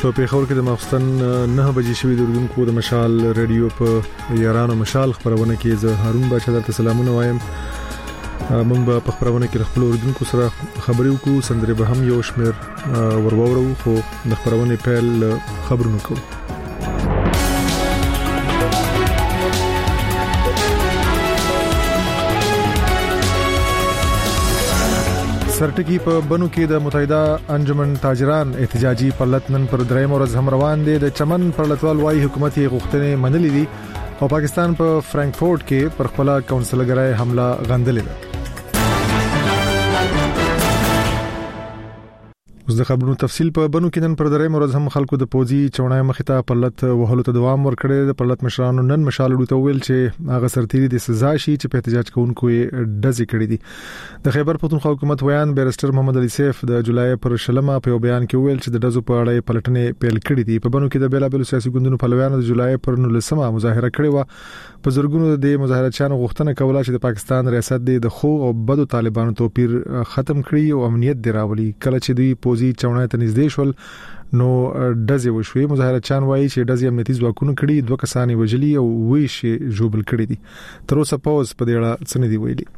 په پیښور کې د ماخستن 9 بجې شوې د اردوونکو د مشال رادیو په یارانو مشال خبرونه کې زه هارون بچا درته سلامونه وایم. موږ په خبرونه کې خپل اردوونکو سره خبرې وکړو، سندرې به هم یو شمېر ورورو، خو د خبرونه پیل خبرونه کوو. سرټکی په بنو کې د متحده انجمن تاجران احتجاجي پرلط نن پر دریم ورځ هم روان دي. د چمن پرلطوال وايي حکومت یې غوښتنې منلې دي او پاکستان په فرانکفورت کې پر خپل کونسلګرۍ حمله غندلې ده. اوس د خبرونو تفصیل په بنو کې نن پر دریم ورځ هم خلکو د پوزي چونای مخته پرلط وهلو ته دوام ورکړي. د پرلط مشرانو نن مشال ډوته ویل چې هغه سرتيري د سزا شي چې په احتجاج کوونکو یې ډزې کړې دي. د خیبر پختونخوا حکومت ویان بیرستر محمد علي سیف د جولای پر شلمه په بیان کې ویل چې د ډزو په اړه پلټنې پیل کړې دي. په بنو کې د بیلابل سیاسي ګوندونو پلویانو د جولای پر 19 مظاهره کړې و. په زرګونو د مظاهرچیانو غوښتنه کوله چې د پاکستان ریاست د خو او بدو طالبانو توپیر ختم کړي او امنیت دراولي. کله چې دوی پوزي چونای ته نږدې شول نو ډزې وشوي. مظاهرچیان وایي چې ډزې امنیتي ځواکونو کړي، 2 کسان وژلي او ویشي جوبل کړي دي. تر اوسه پوز په دې اړه څه نه دی ویلي.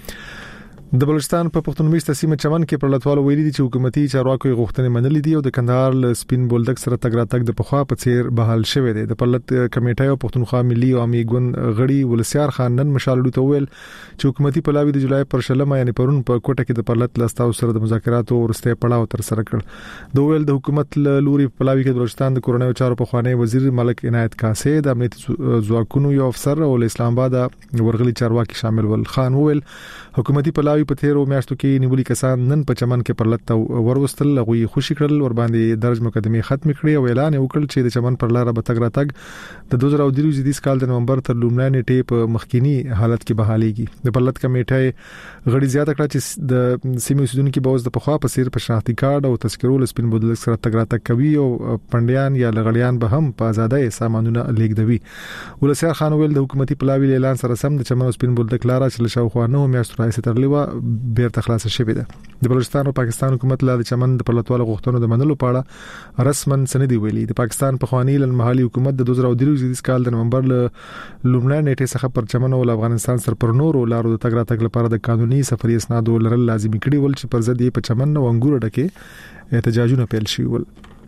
د بلوچستان په پښتون میشته سیمه چمن کې پرلطوال ویلي دي چې حکومتي چارواکو غوښتنې منلې دي او د کندهار ل سپین بولدک سره تګ راتګ د پخوا په څیر بحال شوی دی. د پرلط کمیټې او پښتونخوا ملي او عامي ګوند غړي ولسیار خان نن مشال ډوته ویل چې حکومتي پلاوی د جولای پر شلمه یعنی پرون په کوټه کې د پرلط لاستاو سره د مذاکراتو ورسته پړاو تر سره کړ. د ویل د حکومت لوري پلاوی کې د بلوچستان د کورونیو چارو په خوانی وزیر ملک عنایت کاسه د امنیتي ځواکونو یو افسر او اسلام آباد ورغلي چارواکي شامل ول. خان ویل حکومتي پلاوی په تیرو میاشتو کې نیولي کسان نن په چمن کې پرلط وروستل، لغوي خوشي کړل، ور باندې درج مقدمه ختم کړي او اعلان وکړ چې د چمن پر لار به تګ راتګ د 2023 کال د نومبر تر لومړۍ نیټې په مخکینی حالت کې بحاليږي. د پرلط کمیټې غړي زیاته کړه چې د سیمې اوسیدونکو به اوس د پخوا په سیر په شناختی کارت او تذکرو سپین بودل سره تګ راتګ کوي او پنديان یا لغړیان به هم په آزادۍ سامانونه لیږدوي. ولسیار خان ویل د حکومتي پلاوی اعلان سره سم د چمن سپین بودل کلاره چې شاوخوا 9 میاشتو راځي ترلیوه بیرته خلاص شوې ده. د بلوچستان او پاکستان حکومت لا د چمن د پرلطوال غوښتنو د منلو په اړه رسمن سندي ویلي. د پاکستان په خواني لنمحلي حکومت د 2023 کال د نومبر لومړۍ نیټې څخه پر چمن او افغانستان سره پر نورو لارو د تګ راتګ لپاره د قانوني سفري اسناد ولرل لازمي کړي ول چې پر ضد یې په چمن او انګور ډکه احتجاجونه پیل شوي ول.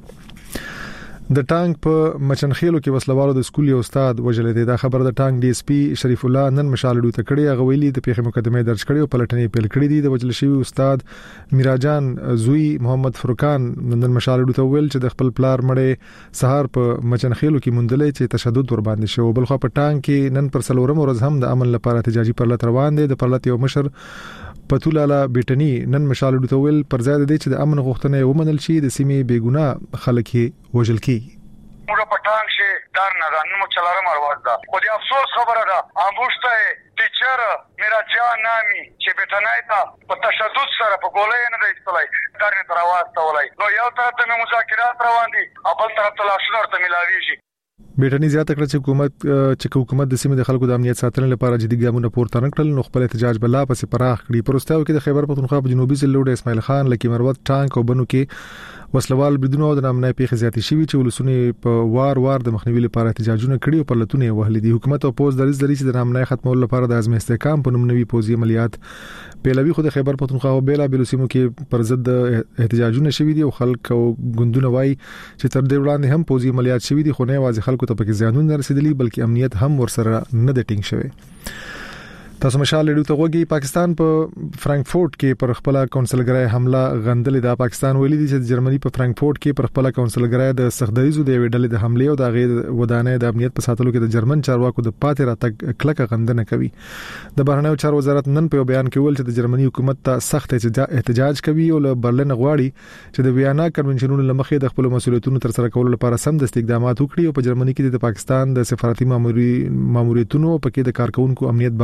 د ټانک په مچنخیلو کې وسلوالو د سکول یو استاد وژل دي. دا خبر د ټانک ډي اس پی شریف الله نن مشال ډوته کړي. هغه ویلي د پیښې مقدمه درج کړي او پلټنې پیل کړي دي. د وژل شوی استاد میراجان زوی محمد فرقان نن مشال ډوته ویل چې د خپل پلار مړې سهار په مچنخیلو کې مونډلې چې تشدد ور باندې شو. بلخو په ټانک کې نن پر سلورم ورځ هم د امن لپاره احتجاجي پرلط روان دي. د پرلط یو مشر پتولالا بیٹنی نن مشال ډوته ویل پر ځای د دې چې د امن غوښتنې ومنل شي د سیمې بیګونه خلک وژل کی. موږ په ټانک شي دار نه نن مو چلارم ارواز ده. خو دې افسوس خبره ده امبوشته ټیچر میرا جان نامي چې بیٹنای تا په تشدد سره په ګولې نه دی استلای دار نه ترواز ته ولای. نو یو طرف ته مذاکرات روان دي او بل طرف ته لاشنور ته ملاويږي. بیٹنی زیاته کړ چې حکومت د سیمې د خلکو د امنیت ساتنې لپاره جدي ګامونه پورته نکړل نو خپل احتجاج بلا پسې پراخ کړي. پروستاو کې د خیبر پختونخوا په جنوبي ضلع د اسماعیل خان لکی مروت ټانک او بنو کې وسلوال بریدونو د نامنای پیښې زیاتې شوي چې ولسونه په وار د مخنیوي لپاره احتجاجونه کړي او پرلطونه وهلي دي. حکومت او پوز دریځ لري چې د نامنای ختمولو لپاره د ازمه استحکام په نوم نوي پوزي عملیات پیلوي. خو د خیبر پختونخوا او بیلا بلوسیمو کې پر ضد احتجاجونه شوي دي او خلک او ګوندونه وایي چې تر دې وړاندې هم پوزي عملیات شوي دي خو نه واځي خلکو ته پکې ځانونه رسیدلی بلکې امنیت هم ورسره نه د ټینګ شوی. تاسو مشال ډوته وګي. پاکستان په فرانکفورت کې پر خپل کونسلګرۍ حمله غندلې ده. پاکستان ویلي دي چې جرمني په فرانکفورت کې پر خپل کونسلګرۍ د سختدریزو د ویډلې د حمله او د غیر ودانې د امنیت په ساتلو کې د جرمن چارواکو د پاتې راتګ کلکه غندنه کوي. د بهرنیو چارو وزارت نن په بیان کې ویل چې د جرمني حکومت ته سخت احتجاج کوي او له برلین غواړي چې د ویانا کنونشنونو لمخې د خپل مسؤلیتونو تر سره کولو لپاره سم د اقدامات وکړي او په جرمني کې د پاکستان د سفارتي ماموریتونو په کې د کارکونکو امنیت باوري کړي.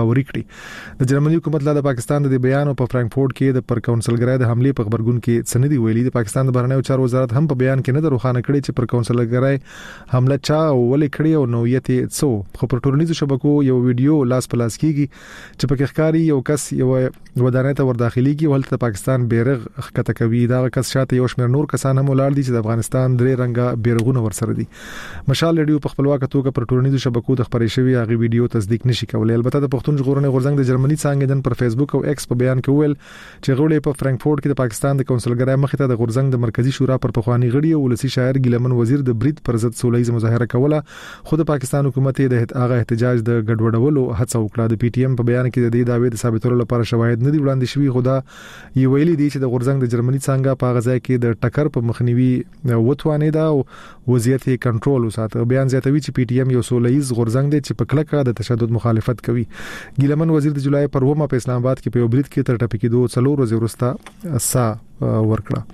وایي. د جرمني حکومت له پاکستان د بیان په فرانکفورت کې د پر کونسلګرۍ د حمله په خبرګون کې سندي ویلي. د پاکستان د بهرنیو چارو وزارت هم په بیان کې نه دروخانه کړی چې پر کونسلګرۍ حمله چا ولې کړی او نوعیت یې څه. خو پر ټولنیزو شبکو یو ویډیو لاس په لاس کیږي چې په ښکاری یو کس یو ودانۍ ته ورداخليږي ولته پاکستان بیرغ خکته کوي. دا کس شاته یو شمېر نور کسان هم ولاړ دي چې د افغانستان درې رنګه بیرغونه ورسره دي. مشال ریډیو په خپلواک توګه پر ټولنیزو شبکو د خبرې شوی هغه ویډیو تصدیق نشي کولای. البته د پښتون ژغورنې غورځنګ د جرمني څنګه دن پر فیسبوک او ایکس په بیان کې ویل چې غوړې په فرانکفورت کې د پاکستان د کونسلګرۍ مخې ته د غورځنګ د مرکزی شورا پر پخوانی غړي او ولسی شاعر ګیلمن وزیر د برید پر ضد سولهییز مظاهره کوله. خو د پاکستان حکومت د هغه احتجاج د ګډوډولو هڅه وکړه. د پی ټی ایم په بیان کې د دې دعوی د ثابتولو لپاره شواهد نه دی وړاندې شوی. خو دا یو ویلي دی چې د غورځنګ د جرمني څنګه په غځای کې د ټکر په مخنیوي وټوانې دا وضعیت کنټرول وساته. بیان زیاتوي چې پی ټی ایم یو سولهییز غورځنګ دی چې په کلکه د تشدد مخالفت کوي. ګیلمن وزیر د جولای پر 9 په اسلام آباد کې په برید کې تر ټپي کېدو 4 ورځې وروسته سا ورکړه.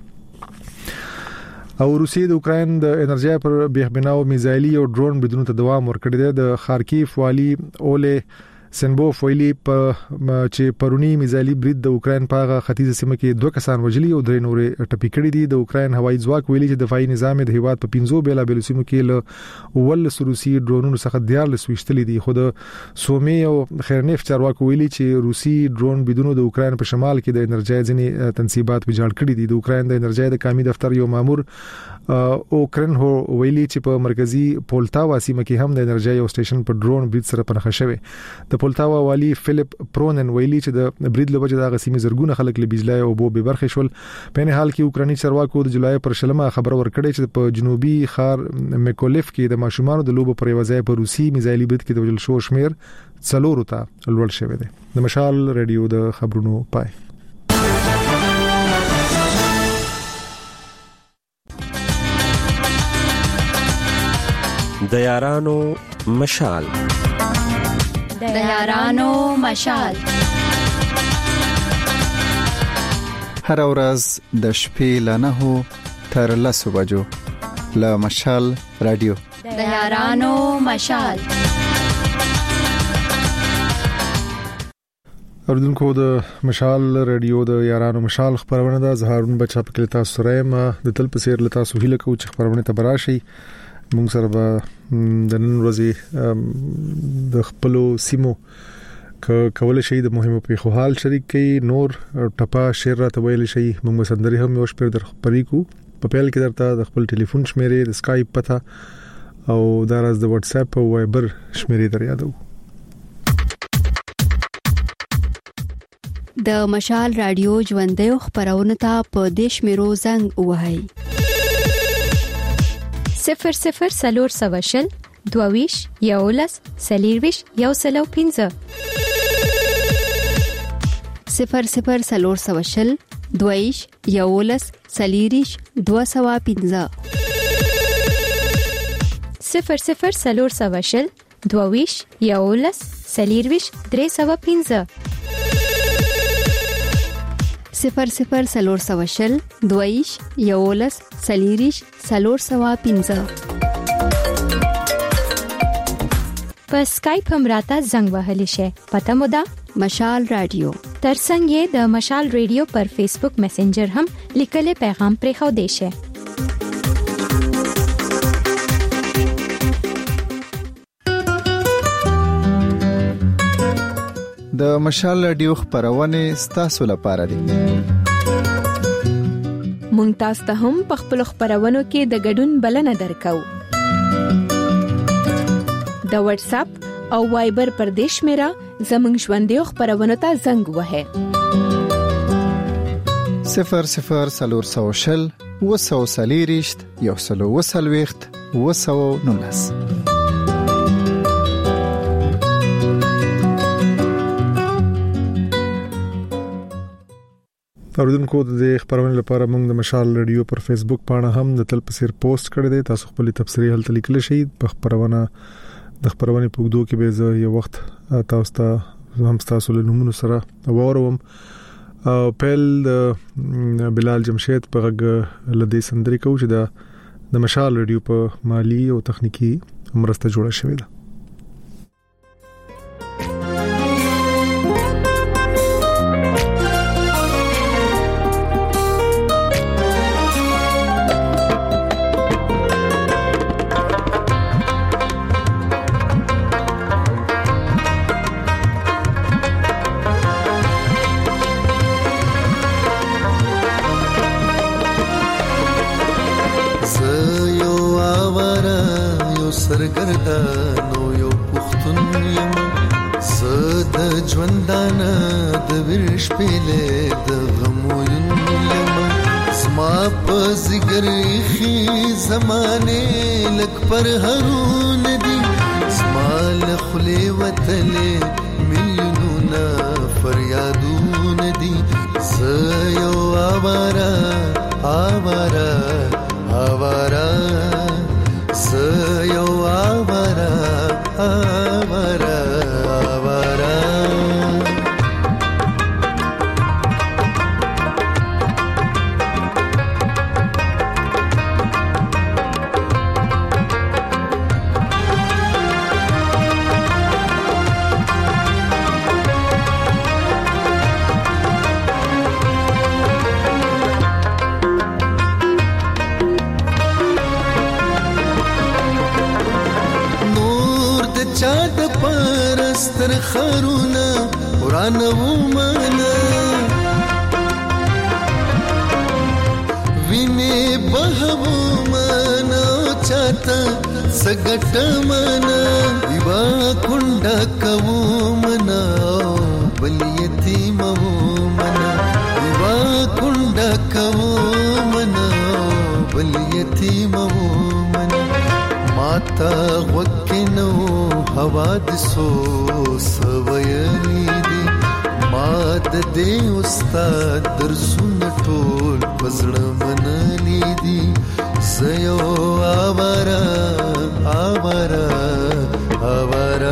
او روسیې د اوکرين د انرژي پر بېخبناو میزایلي او ډرون بدون ته دوام ورکړی دی. د خارکیف والی اولې سنبوف ویلي چې پرونی میزایلي برید د اوکرين په هغه ختیځه سیمه کې 2 کسان وژلي او 3 نورې ټپي کړي دي. د اوکرين هوایي ځواک ویلي چې دفاعي نظام د هیواد په 15 بیلابېلو سیمو کې له ول روسي ډرونونو څخه 14 وشتلي دي. خو د سومي او خیرنیف چارواکو ویلي چې روسي ډرون بدون د اوکرين په شمال کې د انرژي ځینې تنصيبات ویجاړ کړي دي. د اوکرين د انرژي د قومي دفتر یو مامور اوکرين هو ویلي چې په مرکزی پولتاوا سیمه کې هم د انرژي یو سټیشن په ډرون برید سره پنهخه شوی. د پولتاوا والی فلیپ پرونن ویلي چې د برید لوجه د غسیمي زرګونه خلک له بجلی او بو به برخه شول. په نه حال کې اوکراني چارواکو د جولای پر شلمه خبر ورکړی چې په جنوبي خار میکولیف کې د ماشومان د لوبو پر وځای په روسي میزایلي برید کې د وجل شو شمیر 4 ته لوړ شوی دی. د مشال ریډیو د خبرونو پای. د یارانو مشال د یارانو مشال هر ورځ د شپې له 9 تر 10 بجو له مشال رادیو د یارانو مشال. اوردونکو د مشال رادیو د یارانو مشال خبرونه د زهارون بچا په کله تاسو سره ما د تل په سیر لتا سهیله کو چې خبرونه ته براشي. موږ سره به د نن ورځې د خپل سیمو کول شي د مهمو پیښو حال شریک کړي. نور ټپا شعر راته ویل شي. موږ سندري هم یو شپږ در خبرې کو. په پیل کې درته د خپل ټلیفون شمیرې د اسکایپ پته او د راز د واتس اپ او وایبر شمیرې در یادو. د مشال رادیو ژوندې خبرونه ته په دیش میرو زنګ وهاي 00 سلور سواشل دوویش یولس سلیرویش یوسلو 15 00 سلور سواشل دوویش یولس سلیریش 215 00 سلور سواشل دوویش یولس سلیرویش 315 00 سلور سواشل دویش یولس سلیریش سلور سوا 15 په اسکایپ هم راته زنګ وهلی شي. پته مو ده مشال رادیو. ترڅنګ یې د مشال رادیو پر فیسبوک میسنجر هم لیکل پیغام پرې خو دی شي. د مشال رادیو خبرونه ستاسو لپاره دي. مونږ تاسو ته هم په خپل خبرونو کې د ګډون بلنه درکو. د واتس اپ او وایبر پر دیش میرا زمنګ ژوندې خبرونه ته زنګ وهه 00 سلور سوشل وسو سلیریشت یو سلو وسلويخت وسو نونس. اوردونکو د خبرونې لپاره موږ د مشال رادیو پر فیسبوک باندې هم د تل پسیر پوسټ کړی دی. تاسو خپل تفسیری هلته لیکل شي. په خبرونه د خبرونې په وګړو کې به زه یو وخت تاسو ته هم تاسو له نومونو سره وروم. پیل د بلال جمشید په غږ لدی سندري کو چې د مشال رادیو په مالی او تخنیکی مرسته جوړه شوې ده. ژوندانه د ویش پېلې د غموین لمه زما په زګر خي زمانه لک پر هرون دي زما له خلې وتلې میلیونونه فریادون دي زيو آوارا آوارا آوارا زيو آوارا آوارا آوارا تر خرونا قرآن ومانا وینه بهو مانا چاته سګټ مانا دیوا کونډه کو منا بل یتیم منا دیوا کونډه کو منا بل یتیم منا ماتا وکینو حوادثو سویلی دی ماد دې استاد درسونه ټول پزړه منلی دی زيو آوارا آوارا آوارا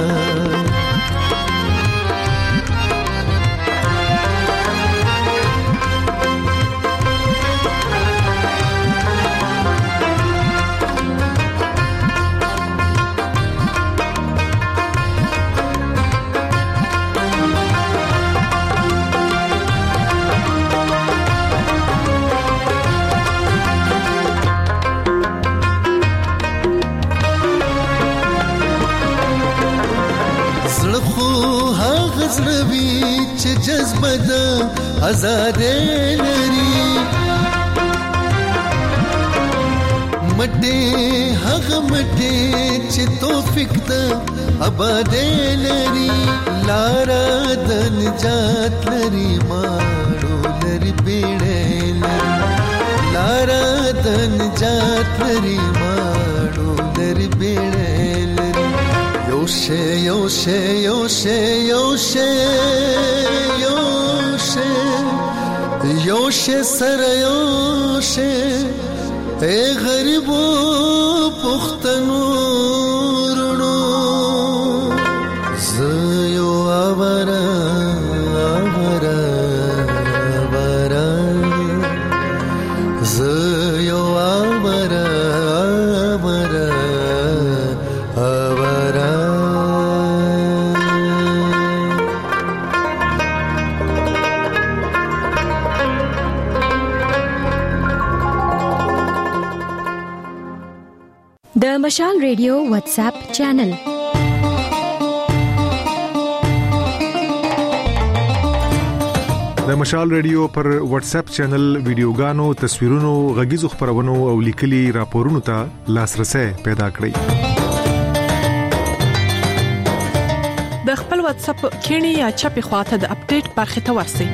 زړوي چې جذبه د آزاد لري مټه هغه مټه چې توفیق د آباد لري لارا د نجات لري ماړو لري بیړې لري لارا د نجات لري ماړو لري بیړې لري یوشه یوشه یوشه یوشه یوشه یوشه سر یوشه اے غریبو پختنو رونو زيو آوارا آوارا آوارا زيو آوارا آوارا آوارا د مشال ریډیو واتس اپ چینل د مشال ریډیو پر واتس اپ چینل ویډیوګانو تصویرونو غږیزو خبرونو او لیکلي راپورونو ته لاسرسي پیدا کړئ د خپل واتس اپ کینی یا چپی خواته د اپډیټ برخه ته ورسئ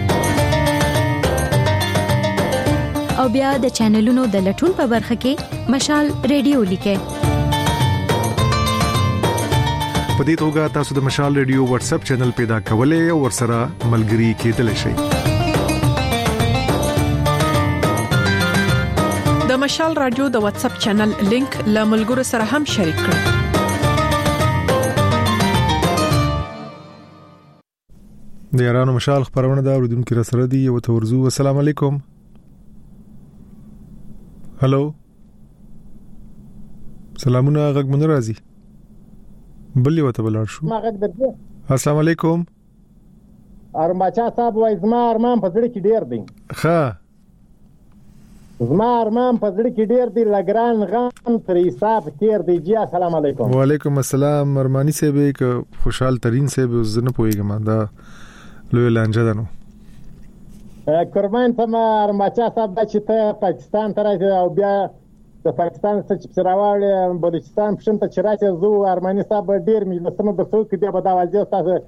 او بیا د چینلونو د لټون په برخه کې مشال ریډیو لیکه په دې توګه تاسو د مشال ریډیو واتس اپ چینل پیدا کولای او ورسره ملګري کېدلی شئ د مشال رادیو د واتس اپ چینل لینک له ملګرو سره هم شریک کړئ د یارانو مشال خبرونه دا اوریدونکو را سره دی او تورزو السلام علیکم هالو سلامونه غږ مونږ راځي بلې وته بلار شو ما غږ درځه السلام علیکم ارماچا صاحب وای زما ارمان په ځړ کې ډیر دی ښه زما ارمان په ځړ کې ډیر دی لګران غم تر حساب تیر دی جی السلام علیکم وعلیکم السلام ارمانی صاحب یک خوشحال ترين صاحب زنه پويګم دا لوی لانجه ده نو قربان ته ما ارماچا صاحب د چې ته پاکستان ته راځي او بیا د پاکستان څخه چې راوړل بلوچستان پښتون ته چې راځي زو ارمانی صاحب ډیر مې لسمه د څوک دی په دا وځي تاسو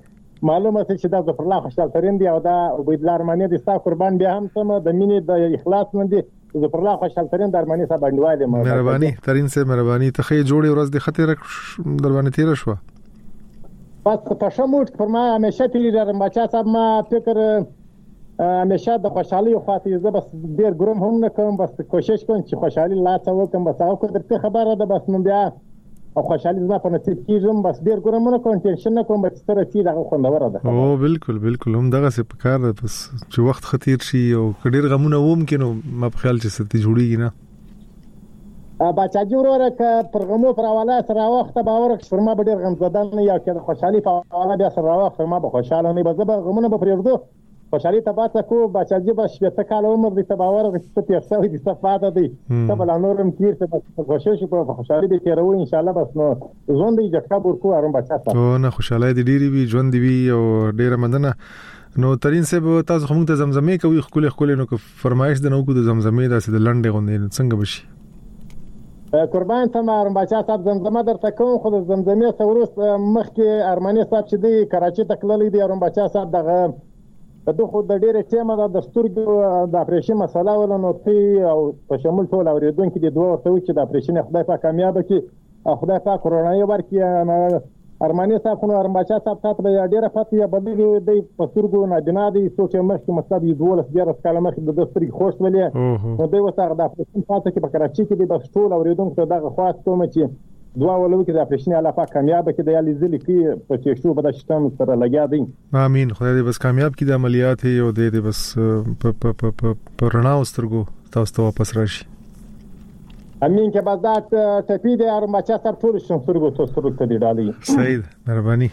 معلومه چې دا ظفر الله خوشحال ترين دی او دا عبید الله ارماني د ستا قربان بیا هم سم د مینې د اخلاص من دي ظفر الله خوشحال ترين د ارماني صاحب انډوال دی. مهرباني ترين سے مهرباني ته خې جوړي ورځ د خطر در باندې تیر شو بس په شموټ پر ما همیشه تللی درم بچا صاحب ما فکر همیشه د خوشحالي خاطر زه بس ډیر ګرم هم نه کوم بس کوشش کوم چې خوشحالي لا څه وکم بس او درته خبره ده بس نو بیا او خوشحالي زما په نصیب کیږم بس ډیر ګرم نه کوم ټینشن نه کوم بس سره چې دغه خوندوره ده. او بالکل هم دغه څه په کار ده بس چې وخت خطیر شي او ډیر غمونه ووم کینو ما په خیال چې ستې جوړیږي نه بچا جوړوره ک پرغمو پر حواله سره وخت باور شرما به ډیر غم زدان نه یا که خوشحالي په حواله بیا سره وخت ما به خوشاله نه به زه غمونه به پرېږدو خوشحالي تباته کو بچا جی به شپته کال عمر دې تباور چې تیر سوي دي صفاده دي تبل نورم تیر څه کوشش په خوشحالي دې تیرو ان شاء الله بس نو ژوند دې جکا ورکو ارم بچا ته او نه خوشحالي دې ډیری وي ژوند دی او ډیره مندنه نو ترين صاحب تاسو هم ته زمزمه کوي خپل نو فرمایش د نو کو د زمزمه داسې د لنډه غوندې څنګه بشي قربان ته ما بچا صاحب زمزمه درته کوم خو د زمزمه سورس مخکې ارماني صاحب چې دی کراچي تکللی دی ارم بچا صاحب دغه د خو د ډیره ټیمه د سترګو د اپریشن مسله ولنوتی او په شمول ټول اوریدونکو د دوه ورته چې د اپریشن خدای پاک کامیاب کړي خدای پاک کورونای ورکړي ارماني صاحب نو ارم بچا صاحب ته ډیره فتیا بدلی دی په سترګو نه بنا دی سوچ مخکې مستد یو 12 کاله مخکې د سترګې خوش ولې نو دوی وسره د اپریشن فاته کې په کراچي کې د بس ټول اوریدونکو دغه خاص کوم چې دعا ولو کې د اپریشن الله پاک کامیاب کړي د یالي ځلې کې په چې شو به د شتم سره لګیا دي امين خدای دې بس کامیاب کړي د عملیات او دې بس په رڼا سترګو تاسو ته واپس راشي امين کې بازات ټپی دې ار مچا تر ټول شم سترګو ته دی ډالي سید مهرباني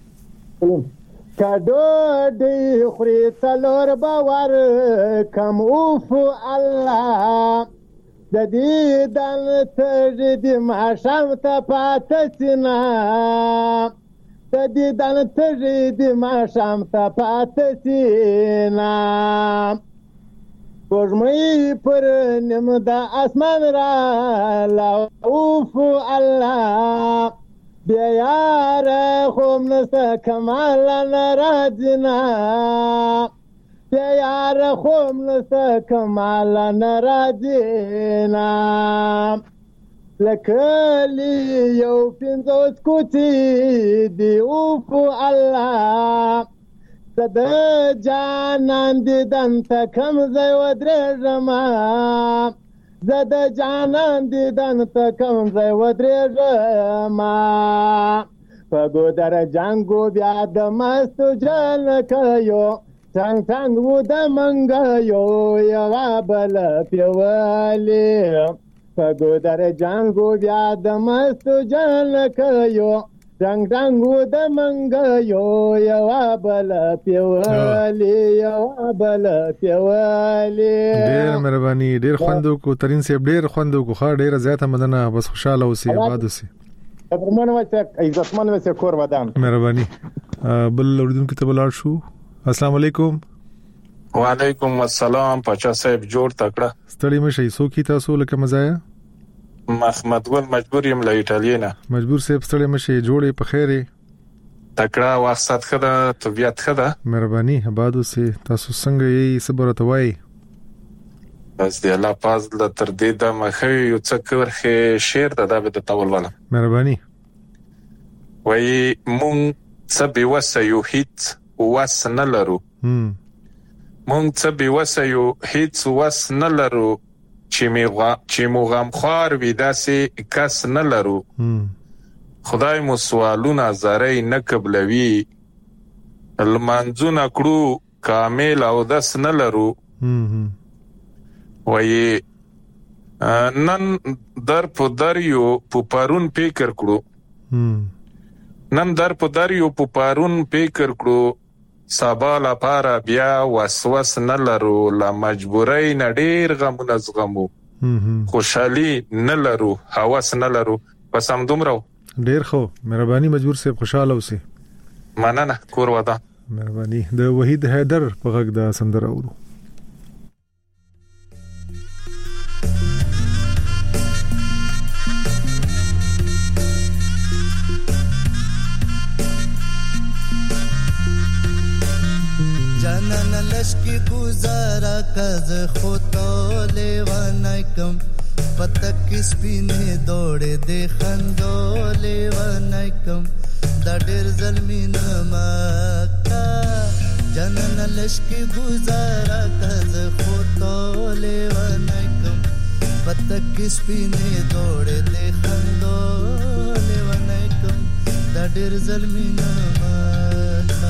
کډو دې خوري څلور باور کم اوف الله د دې دل تر دې ما شام ته پاتسنا د دې دل تر دې ما شام ته پاتسنا پرمې پر نیم د اسمان را لاوف الله بیا یار خوم نس کمال ناراضنا بیا یار خوم نس کمال ناراضنا لکلی یو پینځوس کوټي دی اوف الله د جانان دې دنت کم زې ودرېږم زد جانان دې دنت کم زې ودرېږم په ګودر جنگو بیا د مست جن کيو څنګ و د منګيو یوا بل پیوالي په ګودر جنگو بیا د مست جن کيو څنګ و د منګيو یوا بل پیوالي یوا بل پیوالي ډېر مهرباني ډېر خوندو کو ترين صاحب ډېر خوندو کو خا ډېر زیاته مدنه بس خوشاله اوسئ آباد اوسئ برمنه وته عزتمن وته کور ودان مهرباني بل اوریدونکو ته بلار شو السلام علیکم وعلیکم السلام پچا صاحب جوړ تکړه ستړي مشي سو کی تاسو لکه مزایا محمد ګل مجبور یم له ایتالیا مجبور صاحب ستړي مشي جوړې په خیره تکړه واسط خدا طبيعت خدا مهرباني آباد اوسئ تاسو څنګه یې صبر توای بس دی الله پاز د تر دې د مخه یو څه کورخه شعر د دابه د تول ولا مهرباني وای مونږ څه به وسایو هیڅ واس نه لرو مونږ څه به وسایو هیڅ واس نه لرو چې مو غم خوار وي داسې کس نه لرو خدای مو سوالونه زری نه قبلوي المنځونه کړو کامل او داس نه لرو وای نن در په دریو په پارون فکر کړو نن در په دریو په پارون فکر کړو سبا لپاره بیا وسوس نه لرو لا مجبورای نه ډیر غمونه زغمو خوشحالي نه لرو هوس نه لرو پس هم دومره ډیر خو مهرباني مجبور صاحب خوشاله اوسئ مننه کور ودا مهرباني د وحید حیدر په غږ د سندره اورو لشکی گزارا کز خودو لیوانای کم پتک سپینې دوړې د خندو لیوانای کم دا ډېر ظلمینه مکا جنن لشکی گزارا کز خودو لیوانای کم پتک سپینې دوړې د خندو لیوانای کم دا ډېر ظلمینه مکا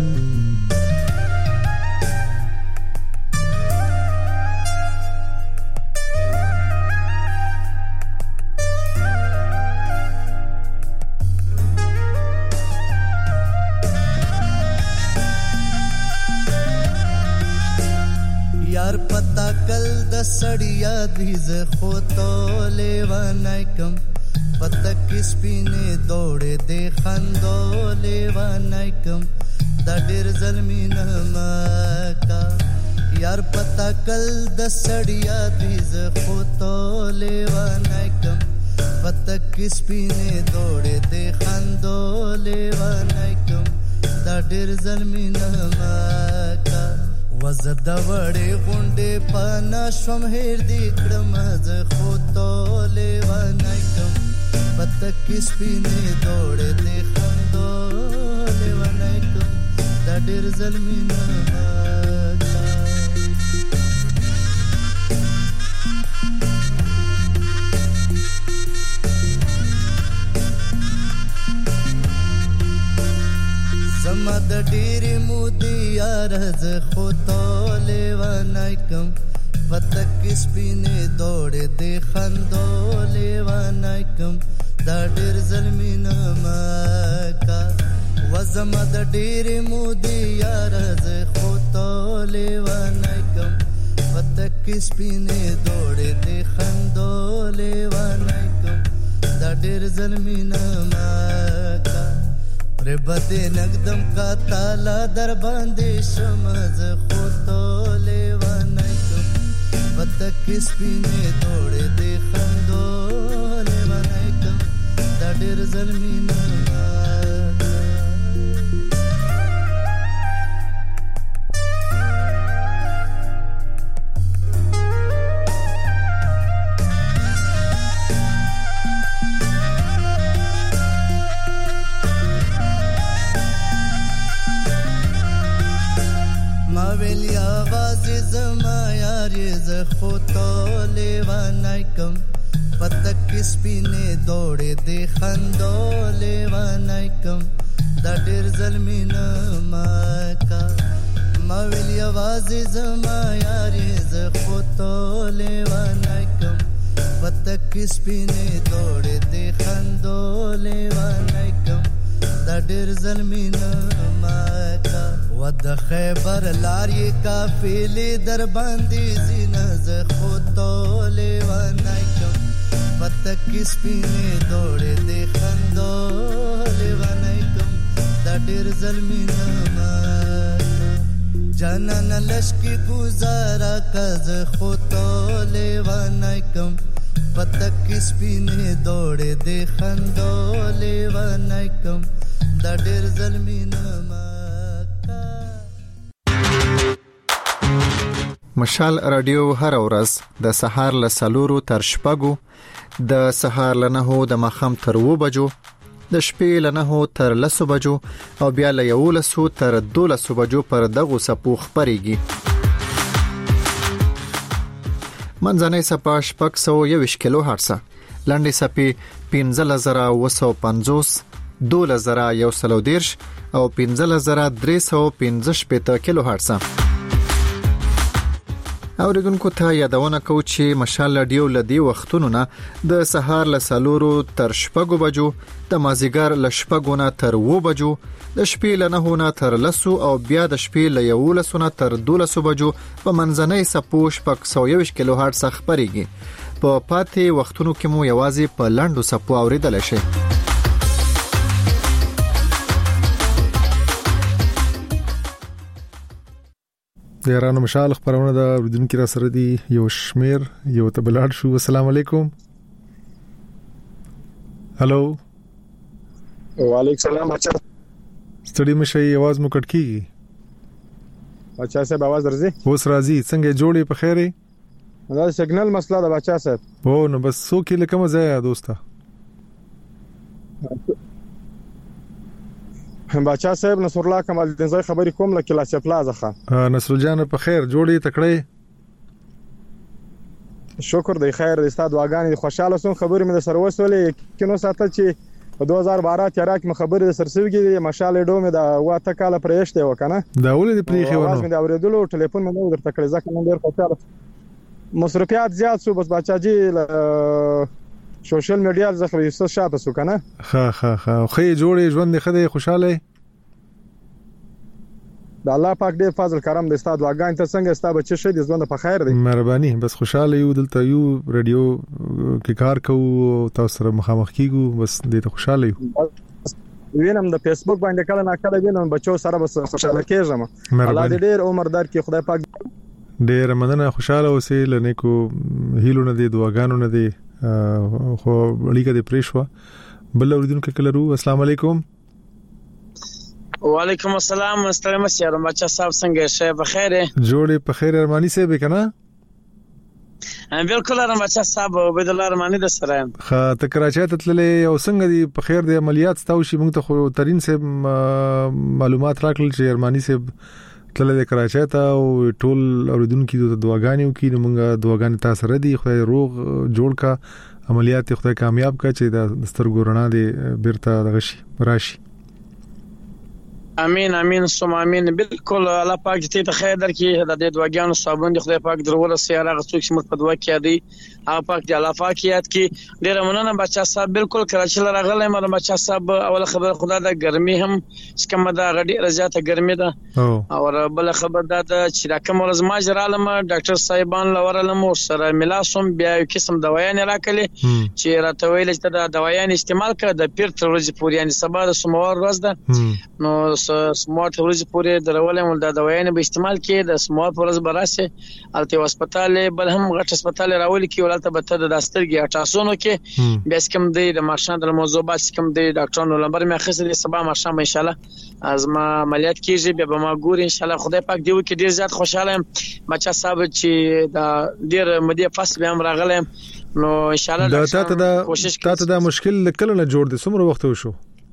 یار پتا کل د سړیا دیز خوتو لیوانای کم پتک سپینې دوړې د خندو لیوانای کم دا ډېر ظلمینه مکا یار پتا کل د سړیا دیز خوتو لیوانای کم پتک سپینې دوړې د خندو لیوانای کم دا ډېر ظلمینه مکا وزد وړې غونډې پانا شوم هیر دې کړم زه خو تو لیوانای کم پتک سپینې دوړې دې خندو لیوانای کم دا ډېر ظلمینه زما د ډېرې مودې یار زه خو تو لیوانای کم پتک سپینې دوړې د خندو لیوانای کم دا ډېر ظلمینه مکا و زما د ډېرې مودې یار زه خو تو لیوانای کم پتک سپینې دوړې د خندو لیوانای کم دا ډېر ظلمینه مکا ربدې نقدم کا تعالی در باندې شمز خوتو لیوانای کم پتک سپینې دوړې د خندو لیوانای کم دا ډېر ظلمینه ویلی آواز زما یاری ز خوتو لیوانای کم پتک سپینې دوړې د خندو لیوانای کم دا ډېر ظلمینه مکا ما ویلی آواز زما یاری ز خوتو لیوانای کم پتک سپینې دوړې د خندو لیوانای کم دا ډېر ظلمینه مکا ود خیبر لاری کافیلی در باندې زینه ز خوتو لیوانای کم پتک سپینې دوړې د خندو لیوانای کم دا ډېر ظلمینه مکا جنن لشکی گزارا کز خوتو لیوانای کم پتک سپینې دوړې د خندو لیوانای کم دا ډېر ظلمینه مشال رادیو هر ورځ د سهار له 4 تر 6 د سهار له 9 د مخام تر 2 بجو د شپې له 9 تر 10 بجو او بیا له 11 تر 12 بجو پر دغه سپو خبريږي منځنۍ سپا شپږ 121 کیلو هرتز لاندې سپي 15950 12130 او 15315 کیلو هرتز اوریدونکو ته یادونه کوم چې مشال رادیو لدی وختونو نه د سهار له 4 تر 6 بجو د مازیګر له 6 نه تر 2 بجو د شپې له 9 نه تر 10 او بیا د شپې له 11 نه تر 12 بجو په منځنۍ سپو شپږ 121 کیلو هرتز خبريږي په پاتې وختونو کې مو یوازې په لاندو سپو اوریدل شي د ایران مشال خبرونه د ردوونکو را سره دی یو شمیر یو تبلاد شو السلام علیکم هالو وعلیکم السلام بچا ستړي مشي आवाज مو کټ کیږي بچا صاحب आवाज درځي اوس راځي څنګه جوړې په خیره دا سیګنل مسله ده بچا صاحب او نو بس سو کې لکه مزه یا دوستا بچا صاحب نصر الله کمال الدین زوی خبرې کوم لکه لاس پلازه ښه نصر جان په خیر جوړې تکړه شکر دی خیر د استاد واغانی خوشاله سم خبرې مې سره وسولې کینو ساته چې 2012 تیرا کې خبرې سره سوګي مشال ډومه دا واته کاله پرېشته وکنه دا ولې د پریخي ونه مې دا اوریدلو ټلیفون مې نو درته کړی ځکه نن ډیر خوشاله مصرفيات زیات شو بس بچاجي سوشل میډیا ځخه یې شاته سو کنه ها خې جوړې ژوند خدای خوشاله د الله پاک ډیر فضل کرم د استاد واغان ته څنګه استاد بچی شه د ژوند په خیر دی مهرباني بس خوشاله یو دلته یو رادیو کې کار کوو تاسو سره مخامخ کیږو بس دې ته خوشاله یو وینم د فیسبوک باندې کله ناکله وینم بچو سره بس خوشاله کېږم الله دې ډیر عمر در کې خدای پاک ډیر مننه خوشاله اوسې لنه کو هیلو نه دي دعاګانو نه دي خو اړیکه دې پریښوا بل اوریدونکو کلرو السلام علیکم وعلیکم السلام ستړي مسیارم بچا صاحب څنګه شه په خیره جوړې په خیر ارمانی سه به کنه بالکل ارم بچا صاحب عبد الله ارمانی د سره خا ته کراچۍ ته تللې او څنګه دی په خیر د عملیات ستاو شي موږ ته خو ترين سه معلومات راکړل چې ارمانی سه تللې کراچۍ ته او ټول اوریدونکو ته دعاګانې وکړي موږ دعاګانې تاسو سره دي خدای روغ جوړ کا عملیات خدای کامیاب کا چې د سترګو رڼا دي بیرته دغشي راشي امين امين ثم امين بالکل الله پاک دې ته خیر درکړي د دې دواګانو صابون دې خدای پاک درول سیاره غڅوک چې موږ په دوا کې دي هغه پاک دې الله پاک یاد کړي ډیر مننه بچا صاحب بالکل کراچۍ راغلی مله بچا صاحب اول خبر خدا د ګرمي هم څکمه دا غډي رضاته ګرمي ده او بل خبر دا چې راکم ولزم اجرالم ډاکټر صاحبان لورلم سره ملاسم بیا یو قسم دوايان راکلي چې راته ویل چې دا دوايان استعمال کړه د پیر تر ورځې پورې یعنی سبا د سوموار ورځ ده نو سموار ورځې پورې درولم د دوايان به استعمال کړي د سموار ورځ براسه الته هسپتال بل هم غټ هسپتال راولي کې ولته به ته د داسترګي اټاسونو کې بیا کوم دی د مارشان د موضوعات کوم دی ډاکټرانو لمبر مې اخیسته سبا مارشان ان شاء الله ازما عملیات کیږي بیا به ما ګور ان شاء الله خدای پاک دی وکړي ډیر زیات خوشاله بچا صاحب چې دا ډیر مدې فصل به هم راغلم نو ان شاء الله ته دا مشکل کله نه جوړ دي څومره وخت وشو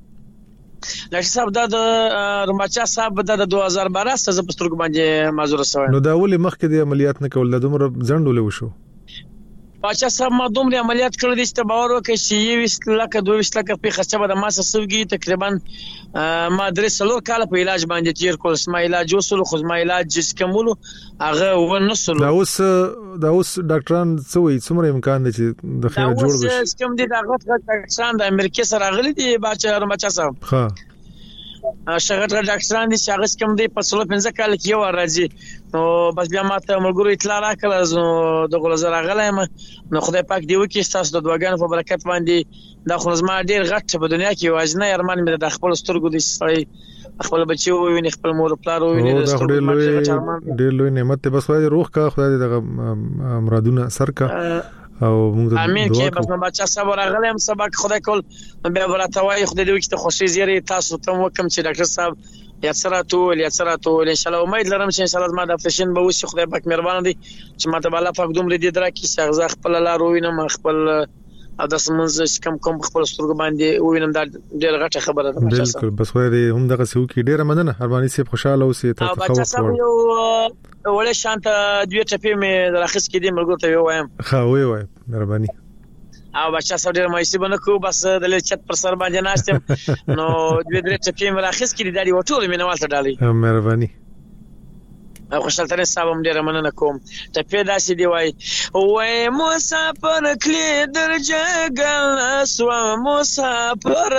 ډاکټر صاحب دا د رمچا صاحب د 2012 سره په سترګ باندې معذور شوی نو دا ولې مخکې د عملیات نه کول د دومره ځندول وشو بچا صاحب ما دومره عملیات کړی دي چې باور وکړي چې 20 لک 22 لک په خرچه به د ماسه سوګي تقریبا ما درې سلور کال په علاج باندې تیر کول سم علاج وسول خو ما علاج جس کوملو هغه ونسلو دا اوس ډاکټران څوې څومره امکان دي چې د خیر جوړ بشي دا کوم دي دا غټ ډاکټران د امریکا سره غلي دي بچا صاحب ها شغل ډاکټران دي چې هغه کوم دي په 15 کال کې یو راځي نو بس بیا ماته ملګرو اطلاع راکړه نو د غلزر غلایم نو خدای پاک دی وکي تاسو د دواګانو په برکت باندې دا خو زما ډیر غټ په دنیا کې واجنه ارمان مې د خپل سترګو د خپل بچو ویني خپل مور پلار ویني د سترګو ډیر لوی نعمت ته بس خدای روح کا خدای دغه مرادونه سر کا او موږ ته امين کې بس ما بچا صبر غلم سبق خدای کول بیا براتوي خدای دې وکړي خوشي زیری تاسو ته وکم چې ډاکټر صاحب یا سره ټول ان شاء الله امید لرم چې ان شاء الله ما د افشن به وسی خدای پاک مهربان دي چې ماته بالا پاک دومره دې درکې شغزه خپل لارو وینم خپل د سمنځ کوم خپل سترګ باندې وینم دا ډېر غټه خبره ده بالکل بس خو دې هم دغه سو کې ډېر مننه ارمانی سي خوشاله اوسې ته بچا صاحب یو ولې شانت دوی ټپې مې درخص کې دې مرګ ته وایم خا وای مهرباني او بچا صاحب ډېر مایسي بنه کو بس د لچت پر سر باندې ناشتم نو دوی درې ټپې مې راخص کې دې وټول مې نه والته ډالي مهرباني خوشالتنه صاحب ډیر مننه کوم ته پیدا سي دی وای مسافر کلی درجه ګل سو مسافر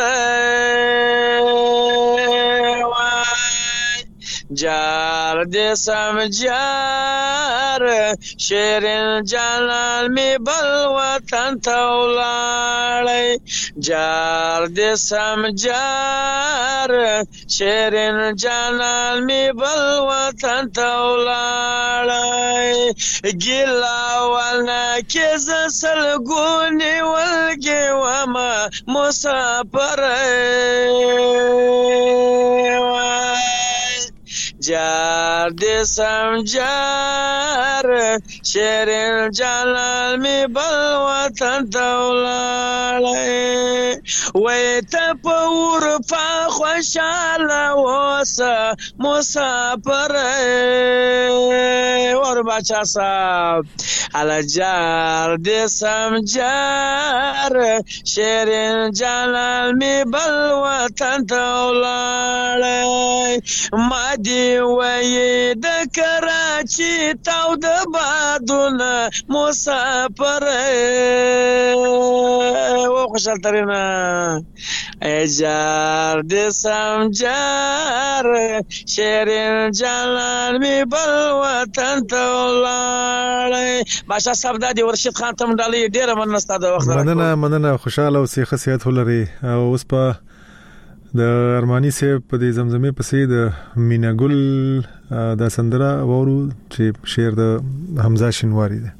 جار دې سم جار شیرین جلال می بل وطن تولاړی جار دې سم جار شیرین جلال می بل وطن تولاړی ګلا ولنا کې زسلګونی ولګي وما مسافر جار یار دې سمجار شیرین جلال می بل وطن ته ولاړې وای ته په اروپا خوشاله اوسه مسافر ور بچا صاحب الجار دې سمجار شیرین جلال می بل وطن ته ولاړې ما دی وای د کراچي تاو د بادونه مسافر و خوشحال ترینا ایجار دې سمجار شیرین جلال می بل وطن ته ولاړې بادشاہ صاحب د ورشید خان تم ډالې ډېر مننه ستاسو وخت مننه خوشاله او سیخه صحت ولري اوس په د ارمانی صاحب په دې زمزمه پسې د میناګل د سندره وورو چې شعر د حمزه شینواری دی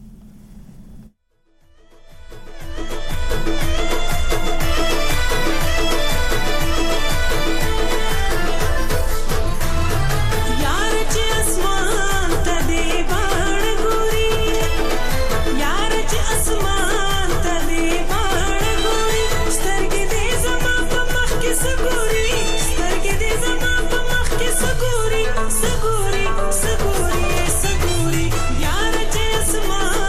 Saguri, saguri, saguri, yaar je asmaan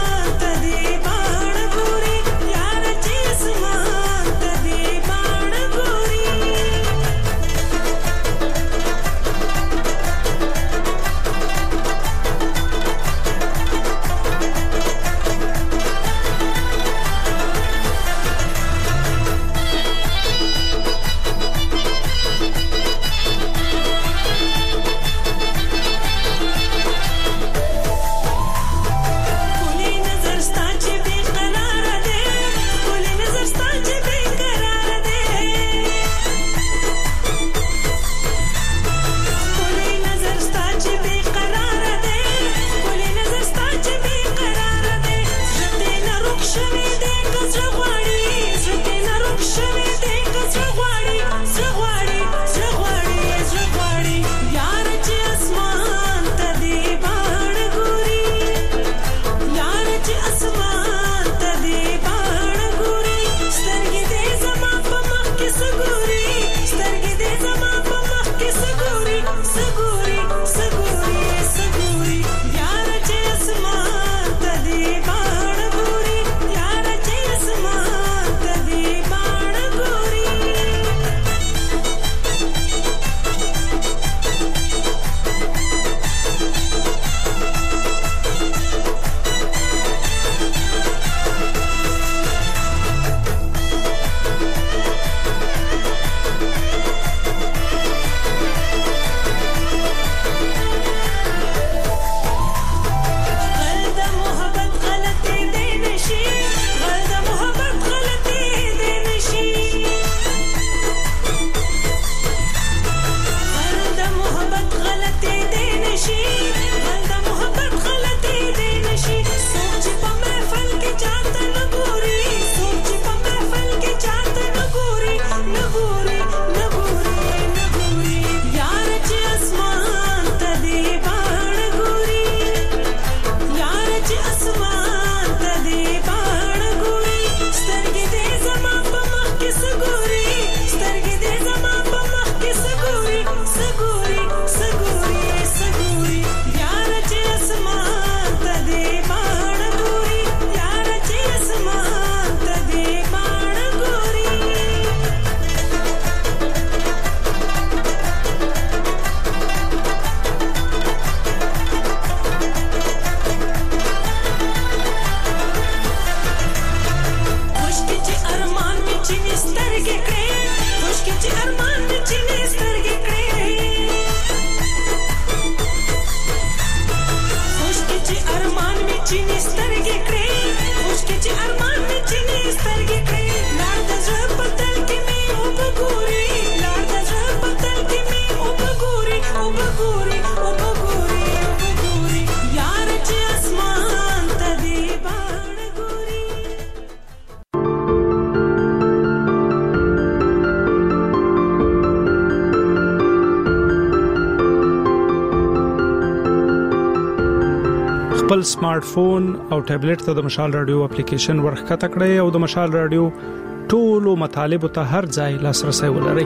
خپل سمارټ فون او ټابلیټ ته د مشال رادیو اپلیکیشن ورخکته کړئ او د مشال رادیو ټولو مطالب ته هر ځای لاسرسي ولرئ.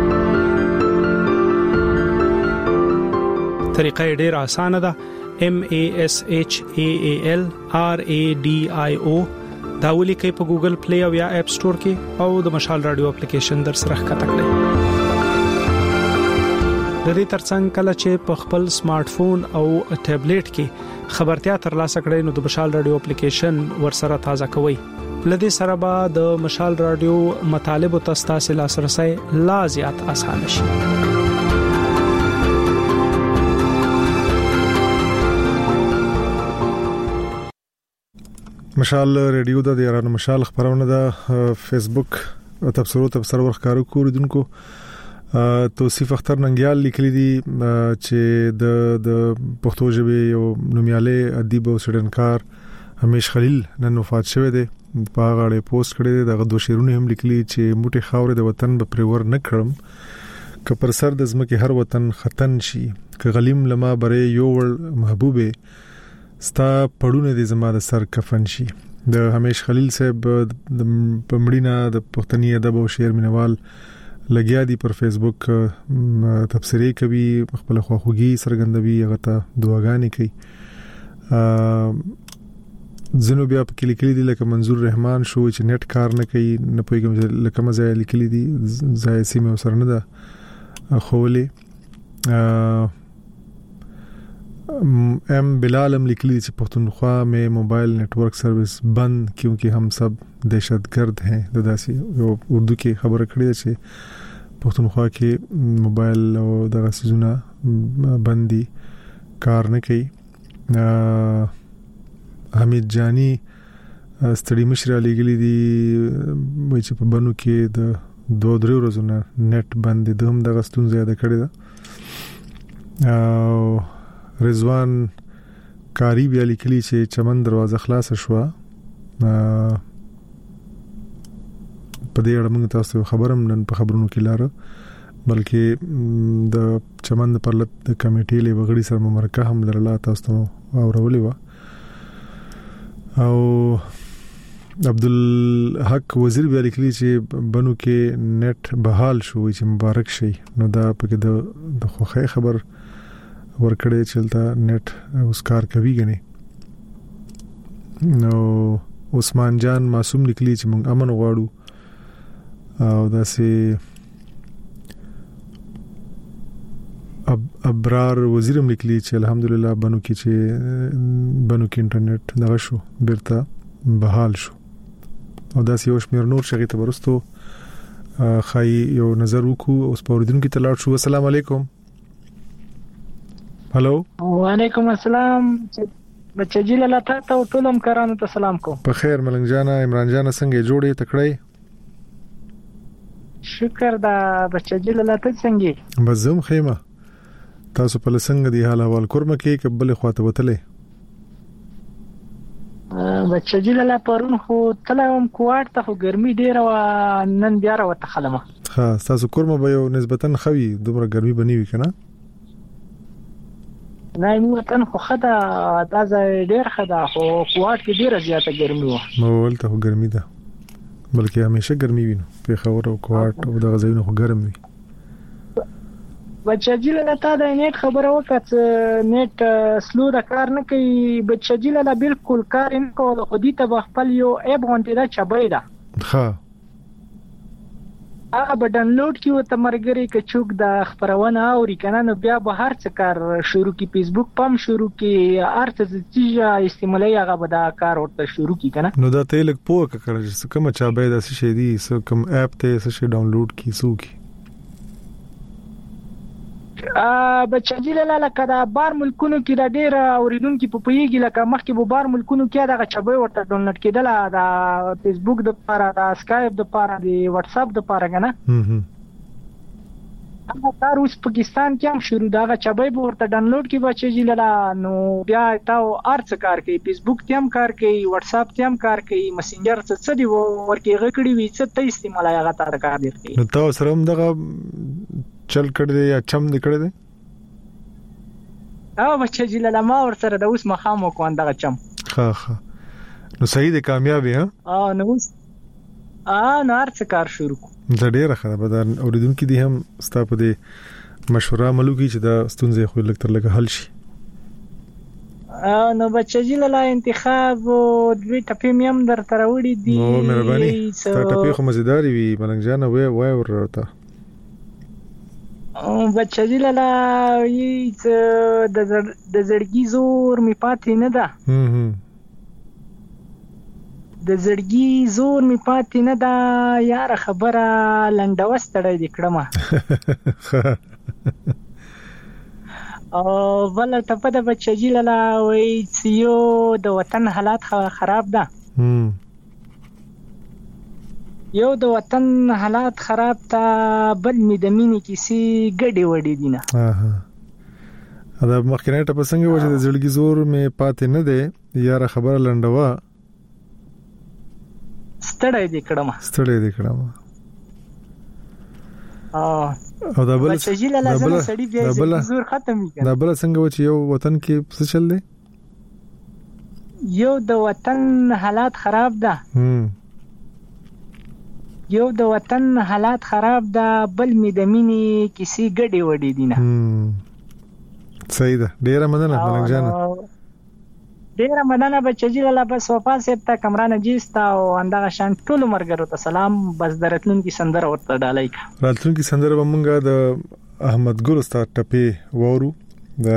طریقه ډیره اسانه ده. MASHAALRADIO دا ولیکئ په ګوګل پلی او یا اپ سٹور کې او د مشال رادیو اپلیکیشن در سره ښکته کړئ. د دې ترڅنګ کله چې په خپل سمارټ فون او ټابلیټ کې خبرتیا ترلاسه کړئ نو د مشال رادیو اپلیکیشن ورسره تازه کوئ. لدې سره به د مشال رادیو مطالب او تاسو لاسرسي لا زیات آسان شي. مشال رادیو د یارانو مشال خبرونه د فیسبوک تبصرو ورخکارو کوردونکو توصیف اختر ننګیال لیکلي دي چې د پښتو ژبې یو نومیاله ادیب او سړنکار همیش خلیل نن وفات شوی دی. په هغه پوسټ کړی دی دغه دوه شعرونه هم لیکلي چې موټي خاور د وطن په پرور نه کړم ک پر سر د زمکه هر وطن ختن شي ک غلیم لما بره یو ور محبوبه ستا پړونه د زما د سر کفن شي. د همیش خلیل صاحب د پمړینا د پښتني ادب او شعر مینوال لګیا دي پر فیسبوک تبصرې کوي خپل خواخوږي سرګندوي هغه ته دعاګانې کوي. زنو بیا په کې لیکلي دي لکه منظور رحمان شو چې نت کار نه کوي نه پوهیږم لکه مزه لیکلي دي ځای سیمه سره نه ده خولي. ام بلالم لیکلی چې پښتونخوا میں موبائل نیٹورک سروس بند کیونکہ ہم سب دہشتگرد ہیں. داسي یو اردو کې خبره کړې ده چې پښتونخوا کې موبائل او دغه سيزونه بندي کار نه کوي. حمید جانی ستړي مشر علی ګلی دی چې په بنو کې د 2-3 ورځې نت بند دي هم دغه ستون زیاده کړې ده. او رضوان کاری بیا لیکلی چې چمن دروازه خلاص شوه. په دې اړه موږ تاسو خبرم نن په خبرونو کې لاره بلکې د چمن د پرلط د کمیټې له وغړي سره مرکه هم لرله تاسو اورولې و. او عبدالحق وزیر بیا لیکلی چې بنو کې نت بحال شو چې مبارک شي. نو دا پکې د خوخه خبر ورکړې چلتا نت اوس کار کوي غني. نو عثمان جان معصوم لیکلی چې موږ امن غواړو او داسې ابرار وزیرم لیکلی چې الحمدلله بنو کې انټرنیټ دغه شو بیرته بحال شو. او داسې یو شمیر نور شغې ته ورستو خای یو نظر وکړو اوس په اوریدونکو ته لاړ شو. السلام علیکم. هلو وعلیکم السلام. بچی جلاله تاسو ټول هم کرانو ته سلام کوم. په خیر ملنګ جانا عمران جانا څنګه جوړې تکړې؟ شکر دا بچی جلاله ته څنګه؟ بزم خیمه تاسو په لسنګ دی حال احوال کورمه کې قبل خواته وتلې؟ بچی جلاله پرون خو تلم کوارت ته ګرمي ډیره و نن بیا راوته خلمه. ها تاسو کورمه به یو نسبتا خوي دومره ګرمي بنوي کنه؟ نه نو وطن خو خدا تازه ډیر خدا خو کوارت کې ډیره زیاته ګرمي و. نو ولته خو ګرمي ده بلکې همیشه ګرمي وینو په خبر او کوارت او دغه ځایونه خو ګرم وي. بچجیل له تا د نیټ خبره وکړه نیټ سلو د کار نه کوي. بچجیل له بالکل کار نه کوي خو دې ته خپل یو اپ غونډه دا چبای ده. ها هغه به ډاونلوډ کیو ته مرګري ک چوک د خبرونه اوري کنه نو بیا به هر څه کار شروع کی فیسبوک پم شروع کی ارته چیزه استعمالي هغه به دا کار ورته شروع کی کنه. نو دا ته لګ پوه کړه چې کوم چابای د څه شي دي کوم اپ ته څه شي ډاونلوډ کی سو کی بچجیل لاله کدا بار ملکونو کې د ډیر اوریدونکو په پیږي لکه مخکې به بار ملکونو کې دغه چبې ورته ډاونلوډ کېدل د فیسبوک د لپاره د اسکایپ د لپاره د واتس اپ د لپاره کنه. هغه کار اوس پاکستان کې هم شروع دغه چبې ورته ډاونلوډ کې بچجیل لاله نو بیا تاسو ارڅ کار کوي فیسبوک ته هم کار کوي واتس اپ ته هم کار کوي مسنجر څه دی ورکه غکړي وي څه ته استعمال هغه تر کار دی. نو تاسو سره هم دغه چل کړی یا چم نکړی دی؟ بچا جی لاله ما ور سره د اوس مخامو کو اندغه چم ها نو صحیح د کامیابی ها نو اوس نو ارڅ کار شروع زه ډیره خبره ده اوریدونکو دي هم ستاسو په مشوره عملو کې چې دا ستونزې خو لکتر لګه حل شي نو بچا جی لاله انتخاب دوی ټپې میم در تر وړي دي نو مهرباني تا ټپې خو مزیداری وي ملنګ جان وای ورته بچا جی لاله د زړګي زور می پاتې نه ده د زړګي زور می پاتې نه ده یار خبره لنډوستړې د کړمه ول ټپه د بچا جی لاله وای یو د وطن حالات خراب ده یو د وطن حالات خراب تا بل می د مینې کیسې ګډې وډې دینه دا مخکنه ټپه څنګه و چې د زړګي زور می پاتې نه ده یار خبره لنډوا ستړې دې کړم او دا بل بچا جی لاله سړی بیا زور ختم کړه دا بل څنګه و چې یو وطن کې څه چل دی یو د وطن حالات خراب ده بل می د مینې کیسې ګډې وډې دینه صحیح ده ډیره مننه ملنګ جان ډیره مننه بچا جی لاله بس وفا صاحب ته کمران جیستا او اندغه شان ټول مرګرو ته سلام بس درتلون کی سندره ورته ډالای کا راتلون کی سندره ومنګه د احمد ګل استاد ټپې وورو د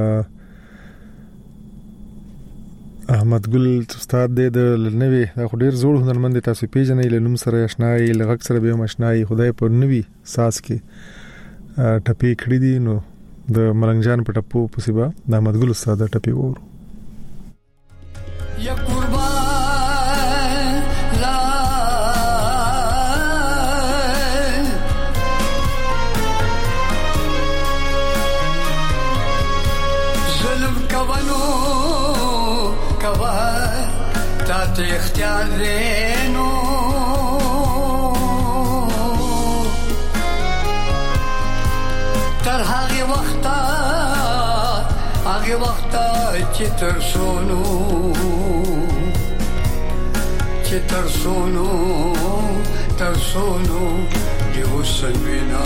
احمد ګل استاد د نوې د ډیر زوړ هنرمند تاسو پیژنې له نوم سره آشنای لغک سره به آشنای خدای پر نوې ساس کې ټپې کړې دي نو د ملنګ جان په ټپو پسیبا د احمد ګل استاد ټپې وورو یا قربان لا ظلم کوانو کوا تا ته اختیار رینو تر هغه وخت چې تر سونو یو سنوینا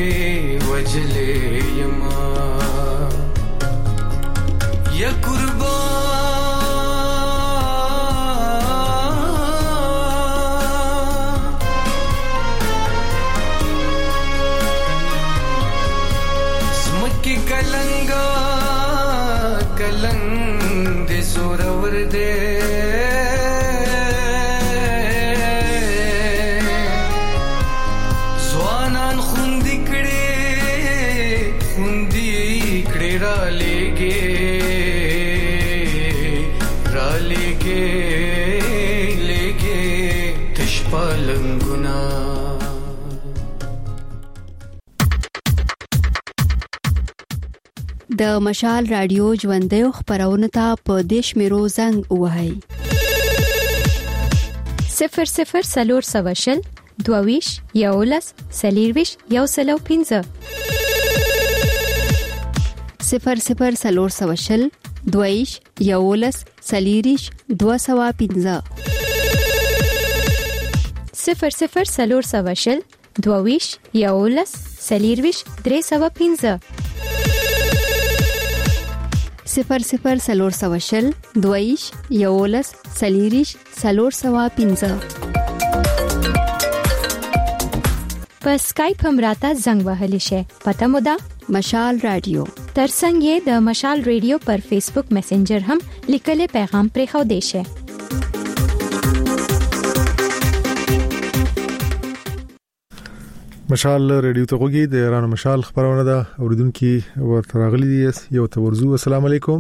Ya kurban زمنګا کلنګ دې زور ور دې ځوانان خوندې کړې را لګې تشپالنګنا د مشال رادیو ژوندۍ خبرونه ته په دیش میرو زنګ وهاي 00 سلور سواشل دوويش یولس سلیرويش یوسلو 15 00 سلور سواشل دوويش یولس سلیریش 215 00 سلور سواشل دوويش یولس سلیرويش 315 00 سلور سواشل دوويش یولس سلیریش 315 په اسکایپ هم راته زنګ وهلی شي پته مو ده مشال رادیو ترڅنګ یې د مشال رادیو پر فیسبوک میسنجر هم لیکلي پیغام پرې خو دی شي مشال رادیو ته غوږی د ایران مشال خبرونه ده اوریدونکو ورته راغلي دي یو تورزو السلام علیکم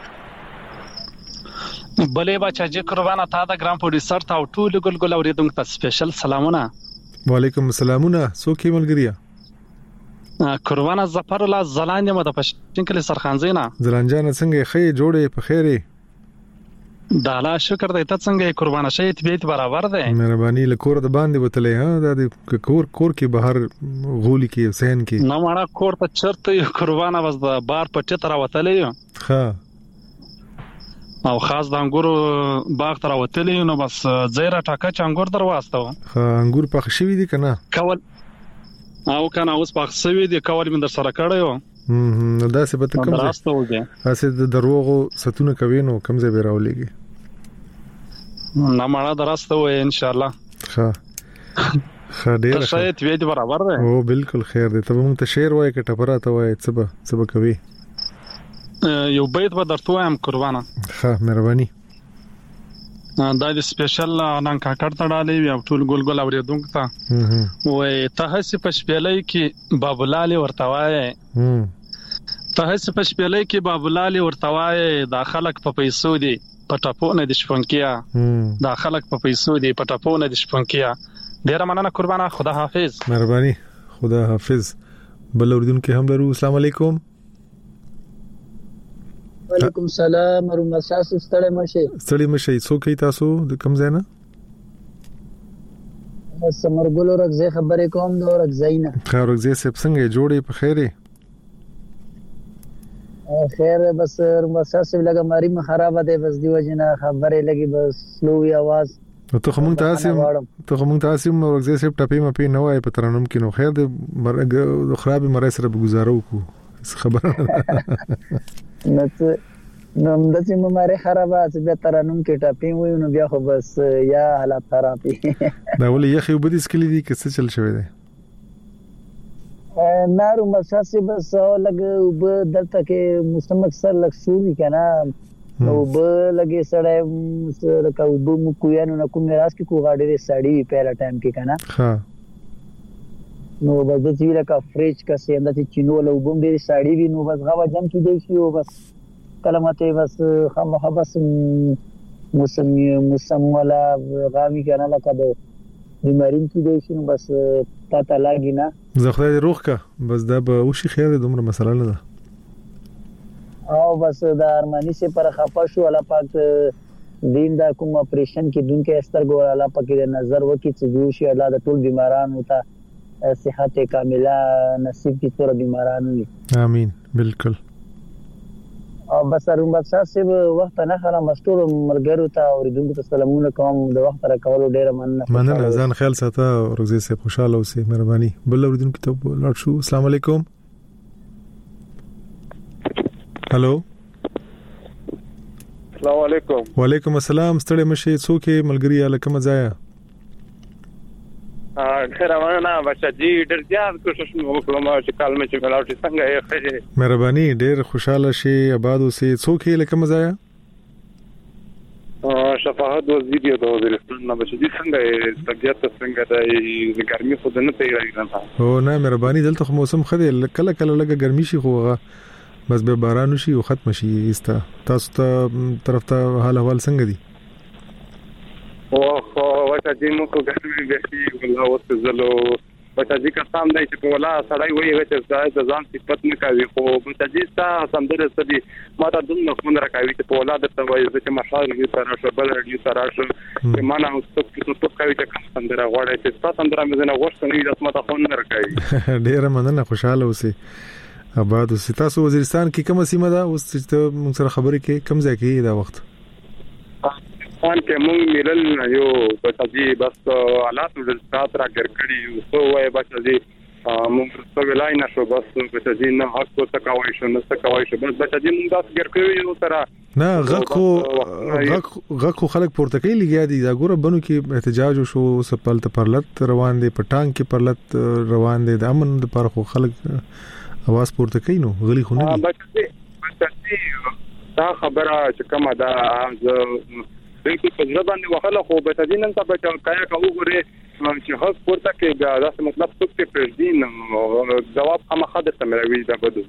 بلې بچا چې قربانه تا د ګرام پروډوسر تا او ټول ګلګل اوریدونکو ته سپیشل سلامونه وعلیکم السلامونه څوک ملګریا قربانه ظفر الله زلاند مده پښتون کلی سرخانزینا زلانجان څنګه خې جوړې په خیره دا لا شکر دې ته څنګه قربانه شې طبيعت برابر ده مهرباني لکور د باندې وتلې ها د کور کې بهر غولي کې حسین کې نو مړه کور ته چرته قربانه بس د بار پټه تر وتلې ها او خاص د انګورو باغ تر وتلې نو بس زیره ټاکه چ انګور دروازته ها انګور پخ شوی دي کنه کول او کنه اوس پخ شوی دي کول من در سره کړو نو دا څه پته کوم دراسته وګه اسه د دروغو ستونه کوي نو کم ځای به راولېږي نه مړه دراسته وې ان شاء الله ها ډېر ښه طبيعت برابر ده او بالکل خیر دی ته موږ ته شعر وای کټه پراته وای څه به کوي یو بیت به درته وایم قربانه ها مهرباني دا د سپیشل نن کاکړ تړالې یو ټول ګلګل اوریدونکو ته وې ته هسي پښپېلې کې بابولال ورتوای ته هسي پښپېلې کې بابولال ورتوای دا خلک په پیسو دي پټاپونه د شپونکیا دا خلک په پیسو دي پټاپونه د شپونکیا ډیر مننه قربانه خدا حافظ مهرباني خدا حافظ بل اوریدونکو هم درو السلام علیکم وعلیکم السلام ورحمت الله ستړي مشه څوک تاسو د کوم ځای نه سمرګلو رغزه خبرې کوم د رغزینا خیر رغزه سپ څنګه جوړې په خیره خیر بس مساسب لګه ماری خراب ده بس دی وجنه خبرې لګي بس سلوې आवाज ته کوم تاسو رغزه سپ ټپې مپې نه وای په ترنم کې نو خیر د خرابې مرای سره گزارو کو خبره نو داسې مماره خرابه چې به ترنم کې ټاپې وي نو بیا خو بس یا حالات خرابې دا ولې یخي وبدیس کلی دي کڅ چل شوی دی نارو مساسه بس لګ وب دلته کې موسم اکثر لګ شوري کنه نو وب لګي سړی سره کا وب مو کویانو نه کوم راس کې کو غاډې سړی پیرا ټایم کې کنه ها نو بس د چیرې کا فریج کا سیندا چې چینو له وب ډېری سړی وی نو بس غوا جام کې دی شي او بس کلمته بس خامخ بس موسم ولا غامي کنه لکه د بیمارین کې دی شي نو بس تا لاګی نه زه خدای روح کا بس دا به وشي خیر دومره مسله نه ده او بس دا ارمانی سے پر خپا شو الله پاک دین دا کوم اپریشن کې دن کې استر ګور الله پاک دې نظر وکي چې جوشي الله د ټول بیمارانو ته صحت کامله نصیب کی تور بیمارانو امين بالکل او بس رومبات صاحب وخت نه خلا مستور مرګرو ته اوریدونکو ته سلامونه کوم د وخت را کولو ډیره مننه ځان خیال ساته روزي سه خوشاله اوسې مهرباني بل اوریدونکو ته لاړ شو السلام علیکم هالو السلام علیکم وعلیکم السلام ستړي مشه څوک ملګری الکه مزایا ډیر مننه بچی ډیر زیات کوشش وکړم چې کالمه چې ملاوي څنګه یې خېږي. مهرباني ډیر خوشاله شي آباد اوسې. څوک یې لکه مزایا شفاعت وزیر د وزیرستان نه بچی څنګه طبيعت څنګه د ګرمي خود نه تیاری نه. او نه مهرباني دلته موسم خدي کله کله لګه ګرمي شي خو بس به باران شي او ختم شي. استا تاسو ته طرف ته حال احوال څنګه دي؟ او وچاجي مو کو ګرمي بشي ولا وسزلو بچاجي کا سام دی چې په ولا سړی وایي چې د ځان صفت نه کوي خو بچاجي تا سمندر سدي ماته دنه خون راکوي چې په ولا د وایي چې مشال یو سره شو بل یو سره شو چې معنا اوس څه کوي چې کوم سمندر غواړي چې تاسو سمندر مې نه غوښته نه د ماته خون نه راکوي. ډیر مننه خوشاله اوسئ آباد اوسئ. تاسو وزیرستان کې کومه سیمه ده اوس چې موږ سره خبرې کې کوم ځای کې دا وخت؟ ان کې مونږ ملل یو بچی بس حالات د سات را ګرځړي سو وای بچی مونږ څه ویلای نه شو بس بچی نه حق کو تکوي شو نه تکوي شو بس بچی مونږ داس ګرځړي یو ترا نه غکو خلک پورتکې لګیا دي دا ګوره بنو کې احتجاج شو سپلت پرلت روان دي پټانګ کې پرلت روان دي د امن د پر خو خلک اواز پورتکې نو غلي خونه بچی دا خبره چې کومه دا بالکل په ځړ باندې وهله خو به تدین ته به کایا کوو غره چې حق پورته کې دا مطلب څه کې پردین جواب هم خاطر ته مروي دا بده.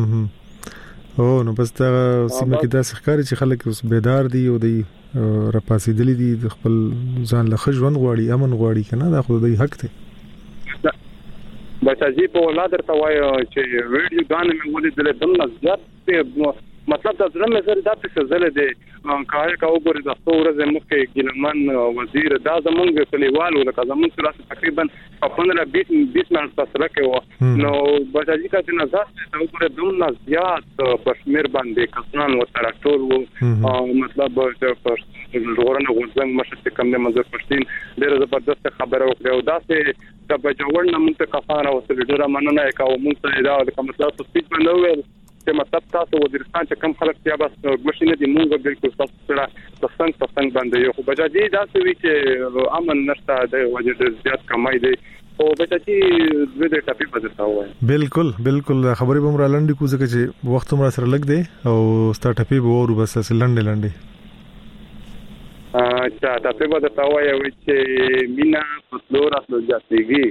او نو بس دا سیمه کې دا ښکاری چې خلک اوس بیدار دي او دی راپاسېدلې دي د خپل ځان له خژوند غواړي امن غواړي کنه دا خو د حق ته بچی په ولادت ته وای چې ویډیو غانې مې ولې د دم زیات مطلب دا زړه مې زړه د څه زله دي کار کاو ګور د څورزه مخکې ګلمن وزیر دا زمونږ کلیوالو لکه زمونږ سره تقریبا 15-20 منټ فاصله کې و نو بچی کا چې نظر ته ګور دمه زیات پښمیر باندې کسان و تراکټور و مطلب چې ورنه غوښنه مشه کم نه مزه پښتين ډېر زبردست خبره وکړه او دا چې د بجوړ نه مونږ ته کفاره وسله ډېر مننه کوم مونږ ته دا د مطلب په سپیچ باندې ویل چې مطلب تاسو وزیرستان چې کم خلک بیا بس ماشینه دي مونږ بالکل تاسو سره څنګه باندې یو بجاجي دا څه وی چې امن نشته د وجه د زیات کمای دی او بچی د دې ټاپي په ځای وای. بالکل خبرې به مر لاندې کو ځکه چې وخت مر سره لګ دی او ستا ټاپي به ورو بس لاندې اچھا ټاپي په ځای وای چې مینا پتلور اصل جاتيږي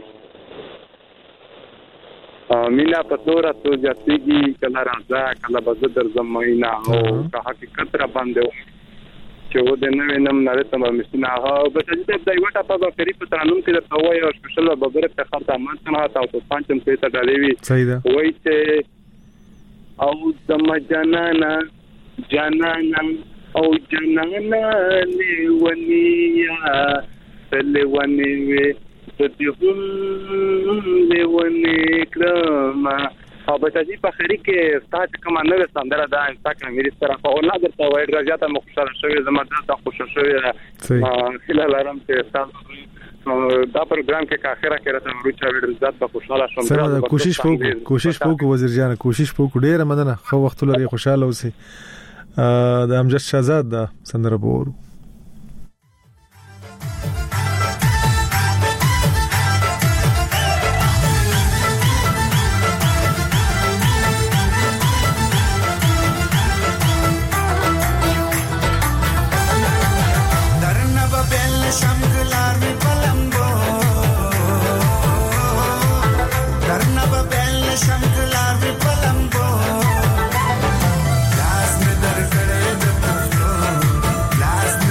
مینا پتلور اصل جاتيږي کله راځه کله بزدر زماینا او که حقیقت را باندې چې و د نوې نم نه ته مشینه هغه به چې د یو ټاپه په فری په ترانوم کې د توای او سپیشل ببره په خاطر مان ته تاسو پانچم کې ته ډالېوي وای چې او د جنانا او جنانا لیونیا لیونی وي د دې لیونی کرما او بچی په خري کې ستاسو کوم نه سندره دا انسان مې سره په اولاد درته وایي راځه مو خوشاله شوی زموږ ته خوشاله شوی خلل آرام ته تاسو دا پروګرام کې اخره کې راته ورچا ویډیو زات په خوشاله شوم. سره کوشش وکړو وزیر جان کوشش وکړو ډیره مننه خو وخت لري خوشاله اوسئ. د امجد شهزاد دا سندره بورو Last